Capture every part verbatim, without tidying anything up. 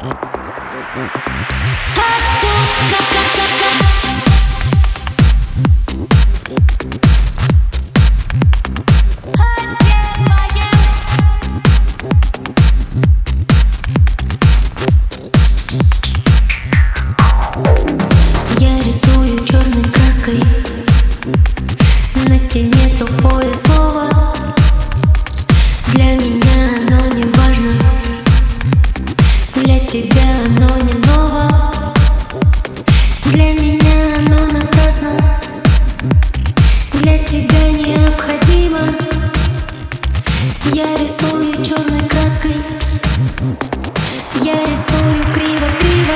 Я рисую черной краской на стене тупое слово. Для меня оно не важно, для тебя оно не ново. Для меня оно напрасно, для тебя необходимо. Я рисую черной краской, я рисую криво-криво.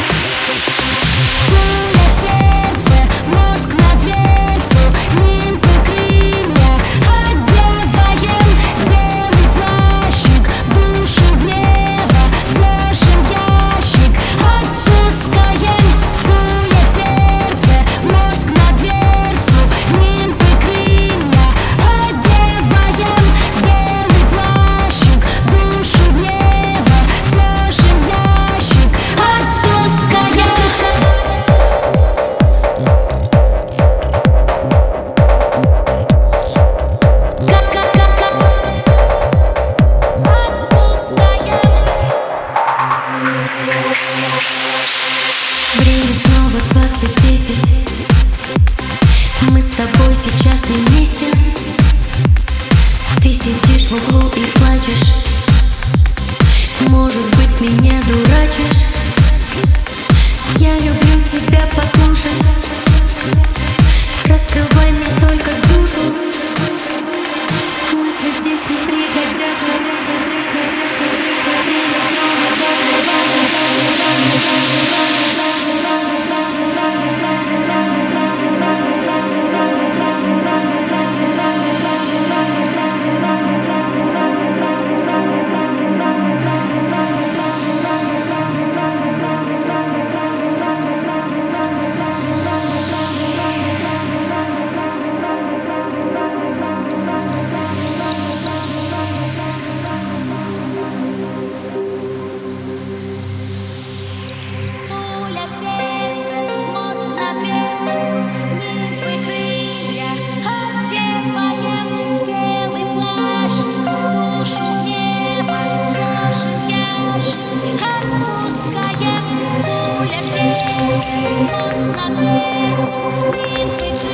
Время снова двадцать десять. Мы с тобой сейчас не вместе. Ты сидишь в углу и плачешь. Может быть, меня дурачишь. Я люблю тебя послушать. Раскрывай мне только душу. Мысли здесь не пригодятся. Время снова двадцать двадцать.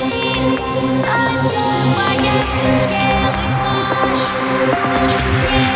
Одеваем белый плащ, душу